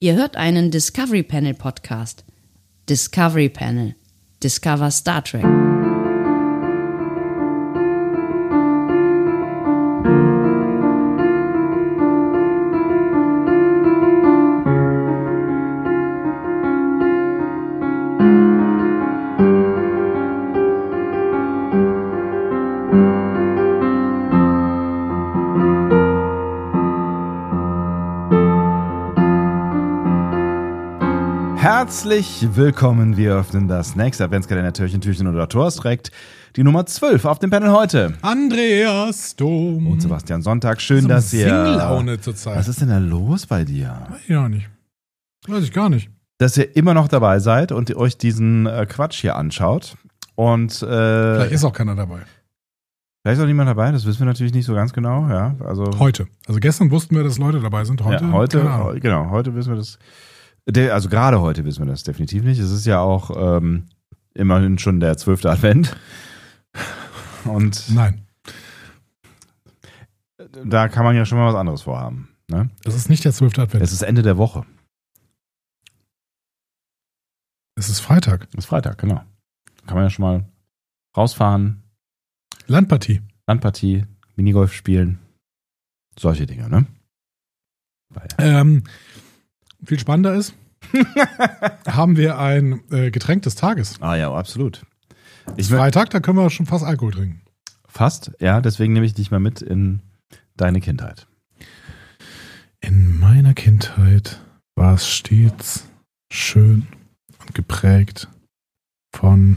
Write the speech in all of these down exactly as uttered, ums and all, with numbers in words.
Ihr hört einen Discovery Panel Podcast. Discovery Panel. Discover Star Trek. Herzlich willkommen, wir öffnen das nächste Adventskalender Türchen, Türchen oder Tor trägt die Nummer zwölf auf dem Panel heute. Andreas Dom. Und Sebastian Sonntag, schön, so dass ihr... Singlaune zurzeit. Was ist denn da los bei dir? Weiß ich gar nicht. Weiß ich gar nicht. Dass ihr immer noch dabei seid und ihr euch diesen äh, Quatsch hier anschaut. Und, äh, Vielleicht ist auch keiner dabei. Vielleicht ist auch niemand dabei, das wissen wir natürlich nicht so ganz genau. Ja, also Heute. Also gestern wussten wir, dass Leute dabei sind. Heute, ja, heute keine Ahnung. Genau, heute wissen wir das. Also gerade heute wissen wir das definitiv nicht. Es ist ja auch ähm, immerhin schon der zwölfte Advent. Und Nein. Da kann man ja schon mal was anderes vorhaben. Ne? Das ist nicht der zwölfte Advent. Es ist Ende der Woche. Es ist Freitag. Es ist Freitag, genau. Kann man ja schon mal rausfahren. Landpartie. Landpartie, Minigolf spielen. Solche Dinge, ne? Weil Ähm, viel spannender ist, haben wir ein äh, Getränk des Tages. Ah ja, absolut. Ich Freitag, da können wir schon fast Alkohol trinken. Fast, ja, deswegen nehme ich dich mal mit in deine Kindheit. In meiner Kindheit war es stets schön und geprägt von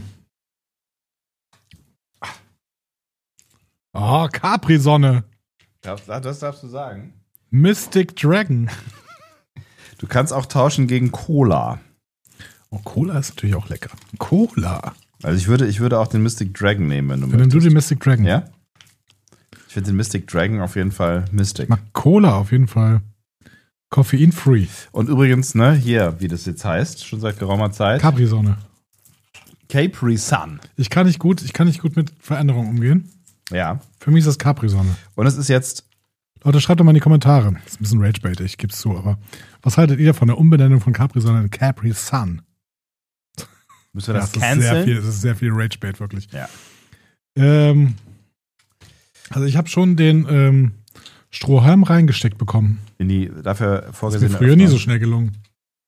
Oh, Capri-Sonne. Das, das darfst du sagen. Mystic Dragon. Du kannst auch tauschen gegen Cola. Oh, Cola ist natürlich auch lecker. Cola. Also ich würde, ich würde auch den Mystic Dragon nehmen, wenn du Dann nimm du möchtest. den Mystic Dragon. Ja? Ich finde den Mystic Dragon auf jeden Fall Mystic. Ich mag Cola auf jeden Fall. Koffein-free. Und übrigens, ne, hier, wie das jetzt heißt, schon seit geraumer Zeit. Capri-Sonne. Capri Sun. Ich kann nicht gut, ich kann nicht gut mit Veränderungen umgehen. Ja. Für mich ist das Capri-Sonne. Und es ist jetzt... Leute, schreibt doch mal in die Kommentare. Das ist ein bisschen Rage-Bait, ich gebe es zu, aber was haltet ihr von der Umbenennung von Capri-Sonne in Capri-Sun? Müssen wir das das ist sehr canceln? viel, das ist sehr viel Rage-Bait, wirklich. Ja. Ähm, also ich habe schon den ähm, Strohhalm reingesteckt bekommen. In die dafür Das ist vorgesehene mir früher nie so Öffnung. schnell gelungen.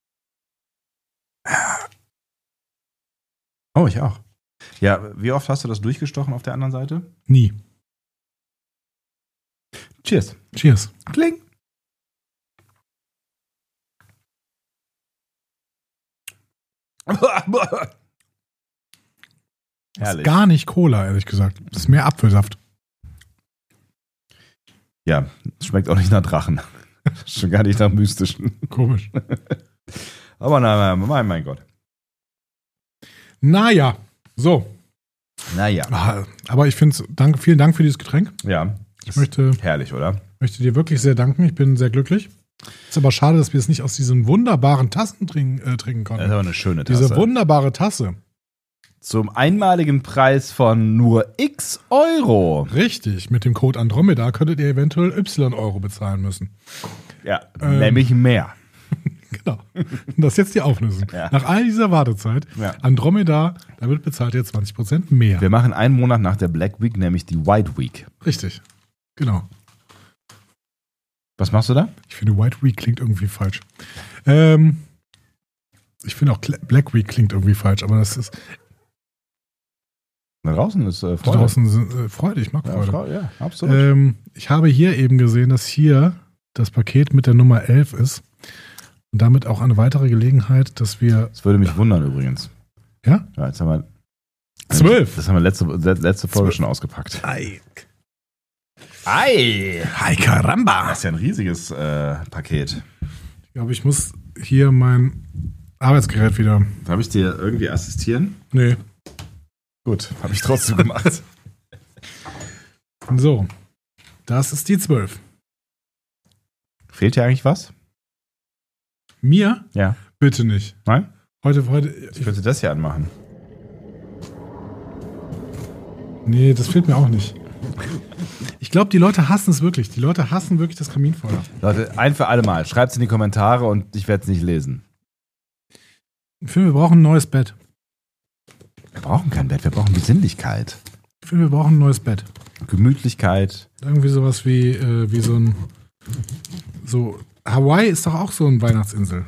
Oh, ich auch. Ja, wie oft hast du das durchgestochen auf der anderen Seite? Nie. Cheers. Cheers. Kling. Das ist Herrlich. gar nicht Cola, ehrlich gesagt. Das ist mehr Apfelsaft. Ja, es schmeckt auch nicht nach Drachen. Schon gar nicht nach mystischen. Komisch. Aber nein, mein, mein Gott. Naja, so. Naja. Ah, Aber ich finde es, danke, vielen Dank für dieses Getränk. Ja. Ich möchte, Herrlich, oder? möchte dir wirklich sehr danken. Ich bin sehr glücklich. Ist aber schade, dass wir es nicht aus diesen wunderbaren Tassen trinken, äh, trinken Das ist konnten. aber eine schöne Tasse. Diese wunderbare Tasse. Zum einmaligen Preis von nur x Euro. Richtig. Mit dem Code Andromeda könntet ihr eventuell Y-Euro bezahlen müssen. Ja, Ähm. nämlich mehr. Genau. Und das ist jetzt die Auflösung. Ja. Nach all dieser Wartezeit, Ja. Andromeda, damit bezahlt ihr zwanzig Prozent mehr. Wir machen einen Monat nach der Black Week, nämlich die White Week. Richtig. Genau. Was machst du da? Ich finde, White Week klingt irgendwie falsch. Ähm, ich finde auch Kle- Black Week klingt irgendwie falsch, aber das ist Da draußen ist äh, da Freude. draußen sind, äh, Freude. Ich mag Ja, Freude. Frau- ja, absolut. Ähm, ich habe hier eben gesehen, dass hier das Paket mit der Nummer elf ist. Und damit auch eine weitere Gelegenheit, dass wir. Das würde mich wundern übrigens. Ja? Ja, jetzt haben wir. Zwölf. Das haben wir letzte, letzte Folge Zwölf. schon ausgepackt. Ei. Ei! Hi, caramba. Das ist ja ein riesiges äh, Paket. Ich glaube, ich muss hier mein Arbeitsgerät wieder. Darf ich dir irgendwie assistieren? Nee. Gut, habe ich trotzdem gemacht. So. Das ist die zwölf. Fehlt dir eigentlich was? Mir? Ja. Bitte nicht. Nein? Heute, heute. Ich könnte das hier anmachen. Nee, das fehlt mir auch nicht. Ich glaube, die Leute hassen es wirklich. Die Leute hassen wirklich das Kaminfeuer. Leute, ein für alle Mal. Schreibt es in die Kommentare und ich werde es nicht lesen. Ich finde, wir brauchen ein neues Bett. Wir brauchen kein Bett, wir brauchen Besinnlichkeit. Ich finde, wir brauchen ein neues Bett. Gemütlichkeit. Irgendwie sowas wie, äh, wie so ein. So. Hawaii ist doch auch so eine Weihnachtsinsel.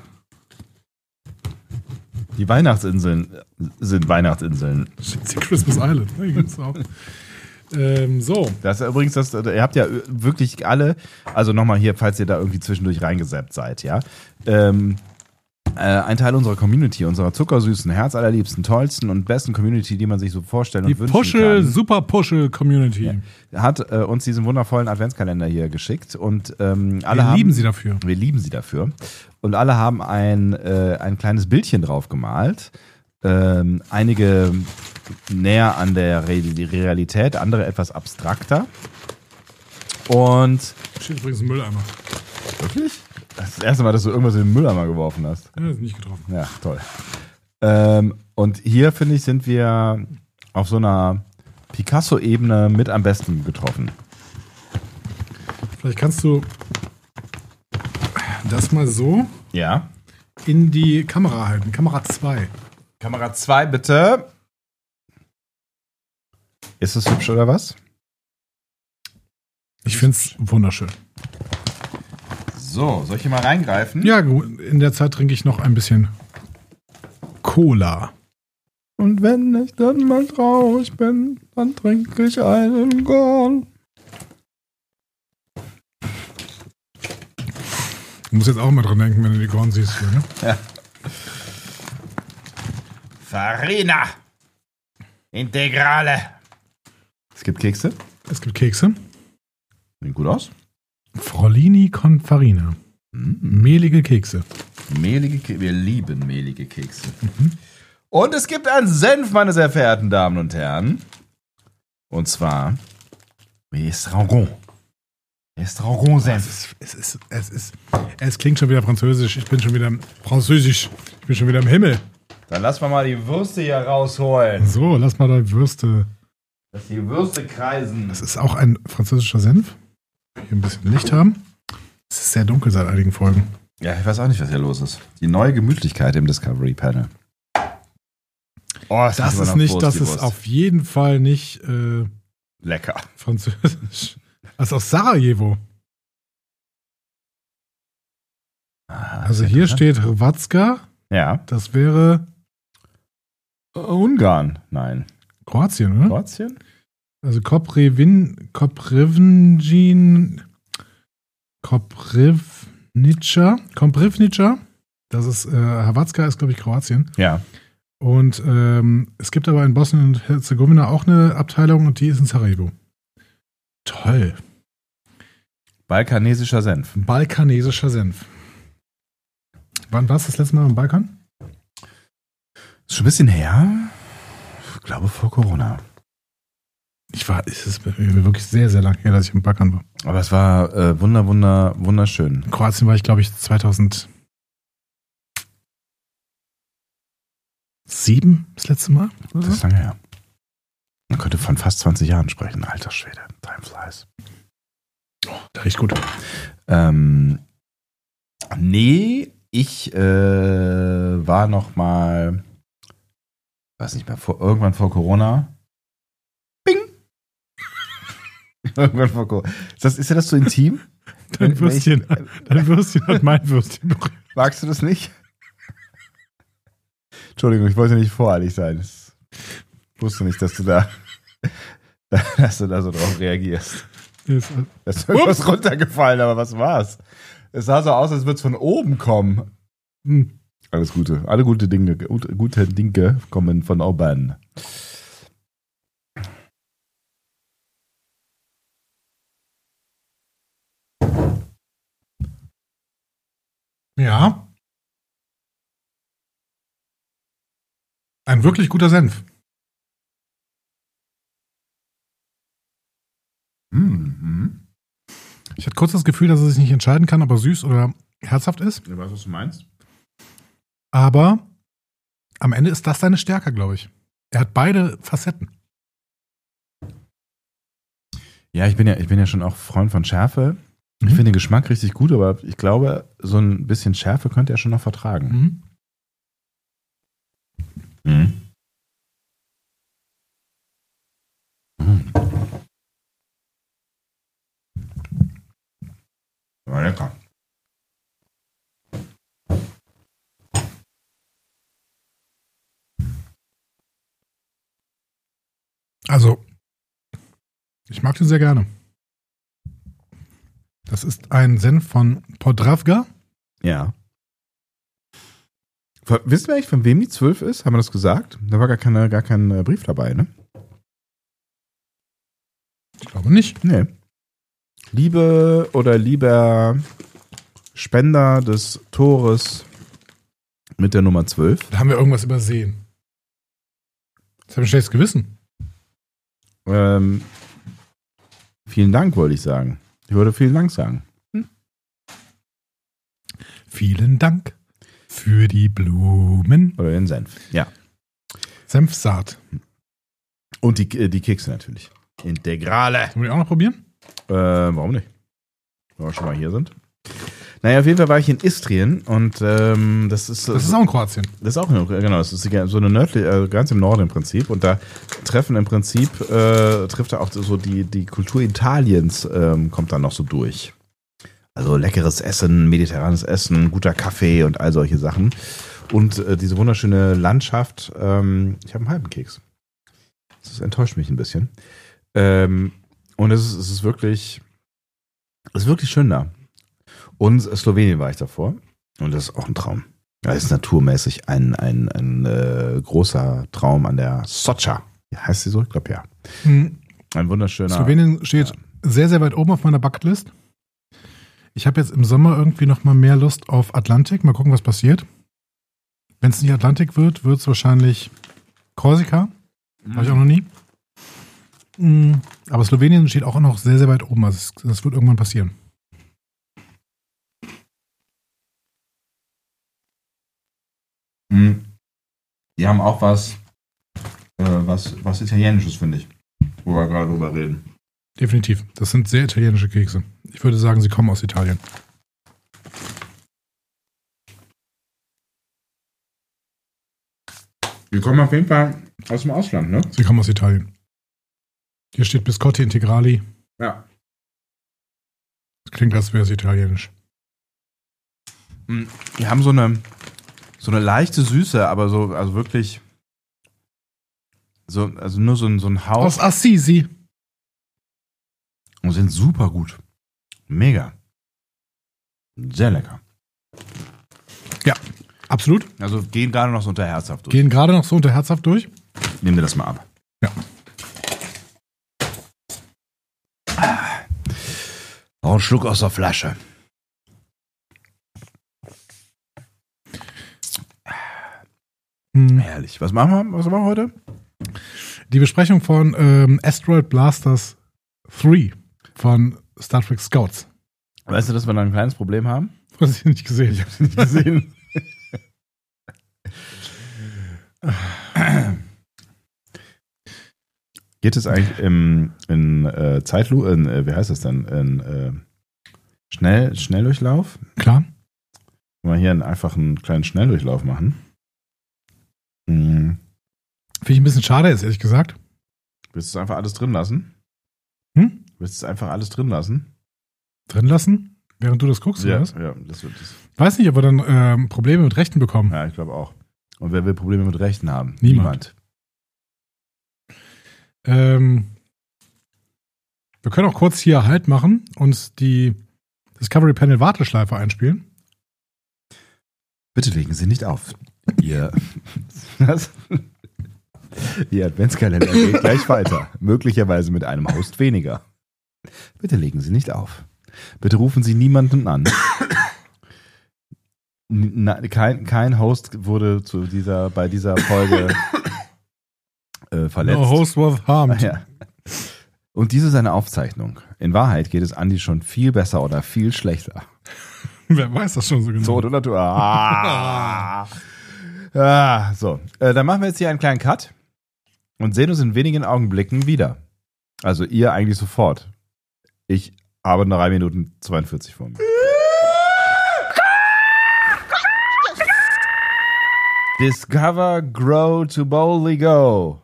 Die Weihnachtsinseln sind Weihnachtsinseln. Die Christmas Island. Ne? Gibt's auch. ähm, so. Das ist übrigens, das, ihr habt ja wirklich alle, also nochmal hier, falls ihr da irgendwie zwischendurch reingesappt seid, ja. Ähm, äh, ein Teil unserer Community, unserer zuckersüßen, herzallerliebsten, tollsten und besten Community, die man sich so vorstellen Die und wünschen Puschel, kann. super Puschel-Community. Ja. Hat äh, uns diesen wundervollen Adventskalender hier geschickt und ähm, alle Wir haben, lieben sie dafür. Wir lieben sie dafür. Und alle haben ein, äh, ein kleines Bildchen drauf gemalt. Ähm, einige näher an der Re Realität, andere etwas abstrakter. Und. Steht übrigens ein Mülleimer. Wirklich? Das ist das erste Mal, dass du irgendwas in den Mülleimer geworfen hast. Ja, ist nicht getroffen. Ja, toll. Ähm, und hier, finde ich, sind wir auf so einer Picasso-Ebene mit am besten getroffen. Vielleicht kannst du das mal so Ja. in die Kamera halten. Kamera zwei. Kamera zwei, bitte. Ist es hübsch oder was? Ich finde es wunderschön. So, soll ich hier mal reingreifen? Ja, gut. In der Zeit trinke ich noch ein bisschen Cola. Und wenn ich dann mal traurig bin, dann trinke ich einen Gorn. Du musst jetzt auch mal dran denken, wenn du die Gorn siehst. Hier, ne? Ja. Farina. Integrale. Es gibt Kekse. Es gibt Kekse. Sieht gut aus. Frollini con Farina. Mm. Mehlige Kekse. Mehlige Kekse. Wir lieben mehlige Kekse. Mhm. Und es gibt einen Senf, meine sehr verehrten Damen und Herren. Und zwar Estragon. Estragon-Senf. Es ist, es ist, es klingt schon wieder französisch. Ich bin schon wieder französisch. Ich bin schon wieder im Himmel. Dann lass mal mal die Würste hier rausholen. So, lass mal da Würste. Dass die Würste kreisen. Das ist auch ein französischer Senf. Hier ein bisschen Licht haben. Es ist sehr dunkel seit einigen Folgen. Ja, ich weiß auch nicht, was hier los ist. Die neue Gemütlichkeit im Discovery Panel. Oh, das das ist nicht, das ist auf jeden Fall nicht äh, lecker. Französisch. Das ist aus Sarajevo. Ah, also hier steht Hrvatska. Ja. Das wäre Ungarn. Nein. Kroatien, oder? Kroatien? Also Koprivin, Koprivnjin, Koprivnica, Koprivnica. Das ist, äh, Hrvatska ist, glaube ich, Kroatien. Ja. Und ähm, es gibt aber in Bosnien und Herzegowina auch eine Abteilung und die ist in Sarajevo. Toll. Balkanesischer Senf. Balkanesischer Senf. Wann warst du das letzte Mal im Balkan? Ist schon ein bisschen her. Ich glaube vor Corona. Ich war, es ist wirklich sehr, sehr lang her, dass ich im Balkan war. Aber es war äh, wunder, wunder, wunderschön. In Kroatien war ich, glaube ich, zweitausendsieben das letzte Mal. Oder? Das ist lange her. Man könnte von fast zwanzig Jahren sprechen. Alter Schwede. Time flies. Oh, der riecht gut. Ähm, nee, ich äh, war noch mal, weiß nicht mehr, vor, irgendwann vor Corona. Bing! irgendwann vor Corona. Ist, das, ist ja das so intim? Dein Würstchen, ich, dein Würstchen hat mein Würstchen berührt. Magst du das nicht? Entschuldigung, ich wollte nicht voreilig sein. Ich wusste nicht, dass du da, dass du da so drauf reagierst. Yes. Da ist irgendwas runtergefallen, aber was war's? Es sah so aus, als würde es von oben kommen. Hm. Alles Gute. Alle gute Dinge, gute Dinge kommen von oben. Ja. Ein wirklich guter Senf. Mhm. Ich hatte kurz das Gefühl, dass er sich nicht entscheiden kann, ob er süß oder herzhaft ist. Ich weiß, was du meinst. Aber am Ende ist das seine Stärke, glaube ich. Er hat beide Facetten. Ja, ich bin ja, ich bin ja schon auch Freund von Schärfe. Ich Mhm. finde den Geschmack richtig gut, aber ich glaube, so ein bisschen Schärfe könnte er schon noch vertragen. Mhm. Mhm. Mhm. War lecker. Also, ich mag den sehr gerne. Das ist ein Senf von Podravka. Ja. Von- Wissen wir eigentlich, von wem die zwölf ist? Haben wir das gesagt? Da war gar, keine, gar kein äh, Brief dabei, ne? Ich glaube nicht. Nee. Liebe oder lieber Spender des Tores mit der Nummer zwölf. Da haben wir irgendwas übersehen. Das habe ich ein schlechtes Gewissen. Ähm, vielen Dank, wollte ich sagen. Ich würde vielen Dank sagen. Vielen Dank für die Blumen. Oder den Senf. Ja. Senfsaat. Und die, äh, die Kekse natürlich. Integrale. Sollen wir die auch noch probieren? Äh, warum nicht? Wenn wir schon mal hier sind. Naja, auf jeden Fall war ich in Istrien und ähm, das ist. Das ist auch in Kroatien. Das ist auch, genau, das ist so eine nördliche, also ganz im Norden im Prinzip. Und da treffen im Prinzip, äh, trifft da auch so die, die Kultur Italiens, ähm, kommt dann noch so durch. Also leckeres Essen, mediterranes Essen, guter Kaffee und all solche Sachen. Und äh, diese wunderschöne Landschaft, ähm, ich habe einen halben Keks. Das enttäuscht mich ein bisschen. Ähm, und es ist, es ist wirklich, es ist wirklich schön da. Und Slowenien war ich davor. Und das ist auch ein Traum. Das ist naturmäßig ein, ein, ein äh, großer Traum an der Socha. Heißt sie so? Ich glaube ja. Hm. Ein wunderschöner. Slowenien steht ja. sehr, sehr weit oben auf meiner Bucketlist. Ich habe jetzt im Sommer irgendwie noch mal mehr Lust auf Atlantik. Mal gucken, was passiert. Wenn es nicht Atlantik wird, wird es wahrscheinlich Korsika. Mhm. Habe ich auch noch nie. Mhm. Aber Slowenien steht auch noch sehr, sehr weit oben. Also es- das wird irgendwann passieren. Mhm. Die haben auch was, äh, was, was Italienisches, finde ich. Wo wir gerade drüber reden. Definitiv. Das sind sehr italienische Kekse. Ich würde sagen, sie kommen aus Italien. Die kommen auf jeden Fall aus dem Ausland, ne? Sie kommen aus Italien. Hier steht Biscotti Integrali. Ja. Das klingt, als wäre es italienisch. Mhm. Die haben so eine, so eine leichte Süße, aber so, also wirklich, so, also nur so ein, so ein Hauch. Aus Assisi. Und sind super gut. Mega. Sehr lecker. Ja, absolut. Also gehen gerade noch so unter herzhaft durch. Gehen gerade noch so unter herzhaft durch. Nehmen wir das mal ab. Ja. Auch einen Schluck aus der Flasche. Hm. Herrlich. Was machen wir, was machen wir heute? Die Besprechung von ähm, Asteroid Blasters drei von Star Trek Scouts. Weißt du, dass wir da ein kleines Problem haben? Was ich nicht gesehen. Ich habe es nicht gesehen. Geht es eigentlich im, in äh, Zeitlu, in, äh, wie heißt das denn? In äh, Schnell, Schnelldurchlauf? Klar. Wenn wir hier einen einfachen kleinen Schnelldurchlauf machen. Hm. Finde ich ein bisschen schade jetzt, ehrlich gesagt. Willst du es einfach alles drin lassen? Hm? Willst du es einfach alles drin lassen? Drin lassen, während du das guckst, oder was? ja, das wird das. Weiß nicht, ob wir dann ähm, Probleme mit Rechten bekommen. Ja, ich glaube auch. Und wer will Probleme mit Rechten haben? Niemand. Ähm, wir können auch kurz hier Halt machen und die Discovery Panel Warteschleife einspielen. Bitte legen Sie nicht auf. Ihr, was? Ihr Adventskalender geht gleich weiter. Möglicherweise mit einem Host weniger. Bitte legen Sie nicht auf. Bitte rufen Sie niemanden an. Na, kein, kein Host wurde zu dieser, bei dieser Folge äh, verletzt. No host was harmed. Ja. Und diese ist eine Aufzeichnung. In Wahrheit geht es Andi schon viel besser oder viel schlechter. Wer weiß das schon so genau? So, oder Natur. Ah. Ah, so, äh, dann machen wir jetzt hier einen kleinen Cut und sehen uns in wenigen Augenblicken wieder. Also ihr eigentlich sofort. Ich habe drei Minuten zweiundvierzig vor mir. Discover, grow to boldly go.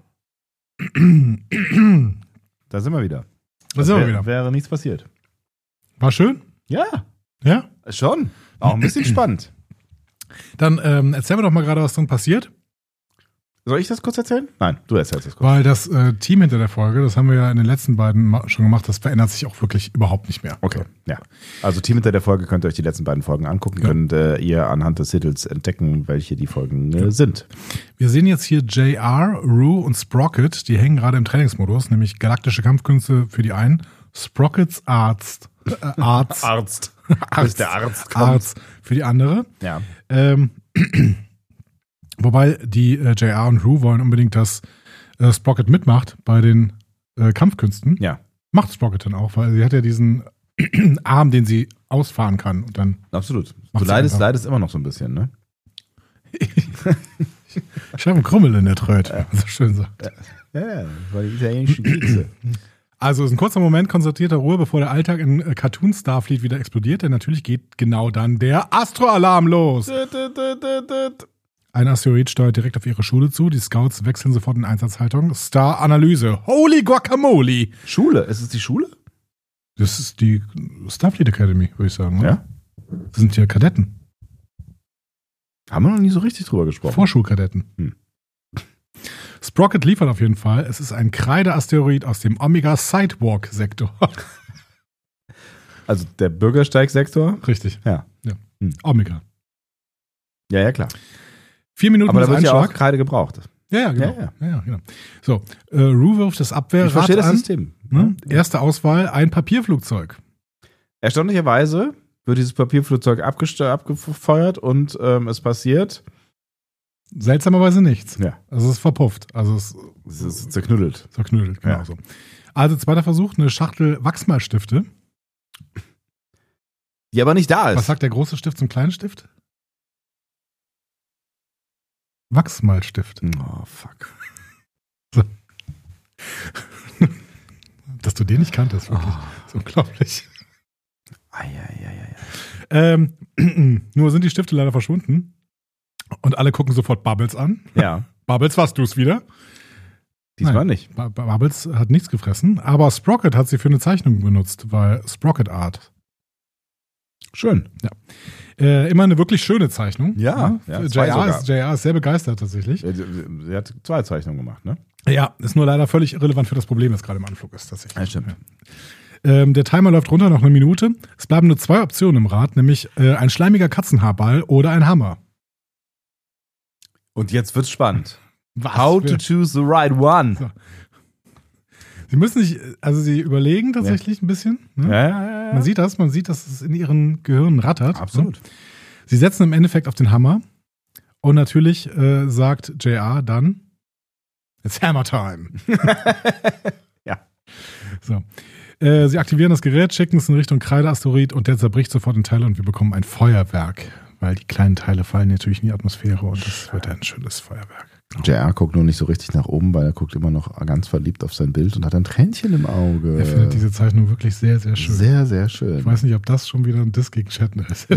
Da sind wir wieder. Da sind wir Wär, wieder. Wäre nichts passiert. War schön? Ja, Ja? schon. Auch ein bisschen spannend. Dann ähm, erzähl mir doch mal gerade, was dann passiert. Soll ich das kurz erzählen? Nein, du erzählst es kurz. Weil das äh, Team hinter der Folge, das haben wir ja in den letzten beiden ma- schon gemacht, das verändert sich auch wirklich überhaupt nicht mehr. Okay, ja. Also Team hinter der Folge könnt ihr euch die letzten beiden Folgen angucken. Ja. Könnt äh, ihr anhand des Titels entdecken, welche die Folgen äh, sind. Wir sehen jetzt hier J R, Rue und Sprocket, die hängen gerade im Trainingsmodus, nämlich galaktische Kampfkünste für die einen, Sprockets Arzt. Äh, Arzt. Arzt. Arzt. Bis der Arzt kommt. Arzt für die andere. Ja. Ähm, wobei die äh, J R und Rue wollen unbedingt, dass äh, Sprocket mitmacht bei den äh, Kampfkünsten. Ja, Macht Sprocket dann auch, weil sie hat ja diesen Arm, den sie ausfahren kann. Und dann absolut. Macht Du sie leidest, einfach. leidest immer noch so ein bisschen, ne? ich habe einen Krummel in der Tröte, ja. So schön sagt. Ja, ja, das war die italienischen Kekse. Also es ist ein kurzer Moment konstatierter Ruhe, bevor der Alltag in äh, Cartoon Starfleet wieder explodiert, denn natürlich geht genau dann der Astro-Alarm los. Ein Asteroid steuert direkt auf ihre Schule zu. Die Scouts wechseln sofort in Einsatzhaltung. Star-Analyse. Holy Guacamole! Schule, ist es die Schule? Das ist die Starfleet Academy, würde ich sagen. Oder? Ja. Das sind ja Kadetten. Haben wir noch nie so richtig drüber gesprochen. Vorschulkadetten. Hm. Sprocket liefert auf jeden Fall. Es ist ein Kreideasteroid aus dem Omega-Sidewalk-Sektor. Also der Bürgersteigsektor? Richtig. Ja. ja. Hm. Omega. Ja, ja, klar. Vier Minuten Aber da bis wird ja auch Einschlag. Kreide gebraucht. Ja, ja, genau. Ja, ja. Ja, ja, genau. So, äh, Rue wirft das Abwehrrad Ich verstehe das an. System. Ne? Erste Auswahl, ein Papierflugzeug. Erstaunlicherweise wird dieses Papierflugzeug abgest- abgefeuert und ähm, es passiert. Seltsamerweise nichts. Ja. Also es ist verpufft. Also es Es ist zerknüttelt. zerknödelt, genau Ja. so. Also zweiter Versuch, eine Schachtel Wachsmalstifte. Die aber nicht da ist. Was sagt der große Stift zum kleinen Stift? Wachsmalstift. Oh, fuck. Dass du den nicht kanntest, wirklich. Oh. Das ist unglaublich. Eieieiei. Ähm, nur sind die Stifte leider verschwunden. Und alle gucken sofort Bubbles an. Ja, Bubbles, warst du es wieder? diesmal Nein. nicht. Bu- Bubbles hat nichts gefressen, aber Sprocket hat sie für eine Zeichnung benutzt, weil Sprocket Art. Schön. Äh, immer eine wirklich schöne Zeichnung. Ja, ja, zwei J R, sogar. ist, J R ist sehr begeistert tatsächlich. Sie sie hat zwei Zeichnungen gemacht, ne? Ja, ist nur leider völlig irrelevant für das Problem, das gerade im Anflug ist tatsächlich. Ja, stimmt. Ähm, der Timer läuft runter, noch eine Minute. Es bleiben nur zwei Optionen im Rad, nämlich äh, ein schleimiger Katzenhaarball oder ein Hammer. Und jetzt wird's spannend. Was How für- to choose the right one. So. Sie müssen sich, also sie überlegen tatsächlich ein bisschen. Ne? Ja, ja, ja, ja. Man sieht das, man sieht, dass es in ihren Gehirnen rattert. Absolut. Sie setzen im Endeffekt auf den Hammer und natürlich äh, sagt J R dann, it's Hammer Time. Ja. So. Äh, sie aktivieren das Gerät, schicken es in Richtung Kreideasteroid und der zerbricht sofort in Teile und wir bekommen ein Feuerwerk, weil die kleinen Teile fallen natürlich in die Atmosphäre und das wird ein schönes Feuerwerk. J R guckt nur nicht so richtig nach oben, weil er guckt immer noch ganz verliebt auf sein Bild und hat ein Tränchen im Auge. Er findet diese Zeichnung wirklich sehr, sehr schön. Sehr, sehr schön. Ich weiß nicht, ob das schon wieder ein Diss gegen Shatner ist.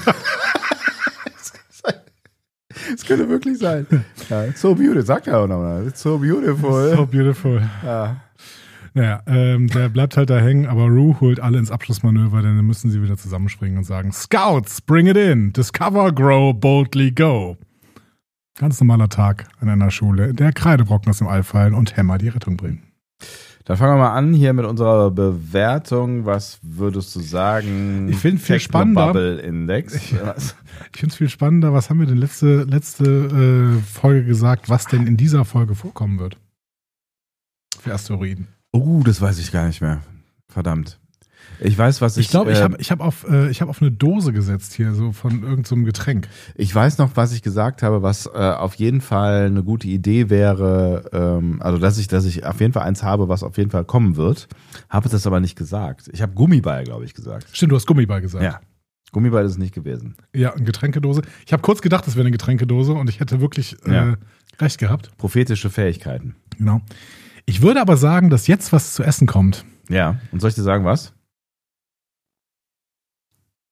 Es könnte wirklich sein. Ja, it's so beautiful, sagt er auch nochmal. It's so beautiful. So beautiful. Ja. Naja, ähm, der bleibt halt da hängen, aber Rue holt alle ins Abschlussmanöver, denn dann müssen sie wieder zusammenspringen und sagen, Scouts, bring it in. Discover, grow, boldly go. Ganz normaler Tag an einer Schule, in der Kreidebrocken aus dem All fallen und Hammer die Rettung bringen. Dann fangen wir mal an hier mit unserer Bewertung. Was würdest du sagen? Ich finde viel spannender- Bubble Index. Was? Ich finde es viel spannender, was haben wir denn letzte, letzte äh, Folge gesagt, was denn in dieser Folge vorkommen wird? Für Asteroiden. Oh, das weiß ich gar nicht mehr. Verdammt. Ich weiß, was ich. Ich glaube, ich äh, habe ich hab auf, äh, ich hab auf eine Dose gesetzt hier, so von irgendeinem so einem Getränk. Ich weiß noch, was ich gesagt habe, was äh, auf jeden Fall eine gute Idee wäre. Ähm, also, dass ich, dass ich auf jeden Fall eins habe, was auf jeden Fall kommen wird. Habe das aber nicht gesagt. Ich habe Gummiball, glaube ich, gesagt. Stimmt, du hast Gummiball gesagt. Ja. Gummiball ist es nicht gewesen. Ja, eine Getränkedose. Ich habe kurz gedacht, das wäre eine Getränkedose und ich hätte wirklich äh, Ja. recht gehabt. Prophetische Fähigkeiten. Genau. Ich würde aber sagen, dass jetzt was zu essen kommt. Ja. Und soll ich dir sagen, was?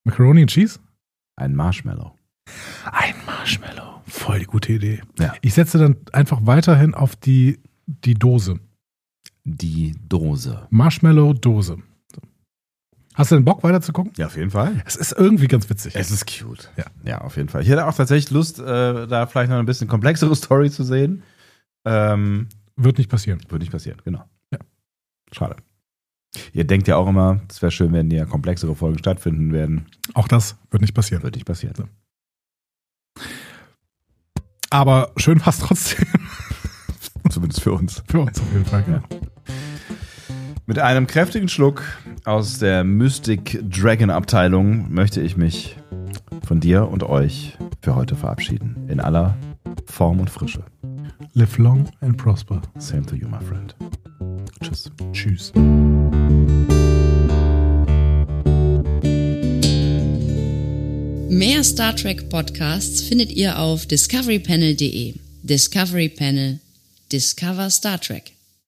Macaroni and Cheese? Ein Marshmallow. Ein Marshmallow. Voll die gute Idee. Ja. Ich setze dann einfach weiterhin auf die, die Dose. Die Dose. Marshmallow-Dose. So. Hast du denn Bock weiter zu gucken? Ja, auf jeden Fall. Es ist irgendwie ganz witzig. Es ist cute. Ja. Ja, auf jeden Fall. Ich hätte auch tatsächlich Lust, äh, da vielleicht noch ein bisschen komplexere Story zu sehen. Ähm, Wird nicht passieren. Wird nicht passieren, genau. Ja. Schade. Ihr denkt ja auch immer, es wäre schön, wenn ja komplexere Folgen stattfinden werden. Auch das wird nicht passieren. Wird nicht passieren. So. Aber schön war es trotzdem. Zumindest für uns. Für uns auf jeden Fall, ja. Mit einem kräftigen Schluck aus der Mystic Dragon Abteilung möchte ich mich von dir und euch für heute verabschieden. In aller Form und Frische. Live long and prosper. Same to you, my friend. Tschüss. Tschüss. Mehr Star Trek Podcasts findet ihr auf discovery panel punkt de. Discovery Panel. Discover Star Trek.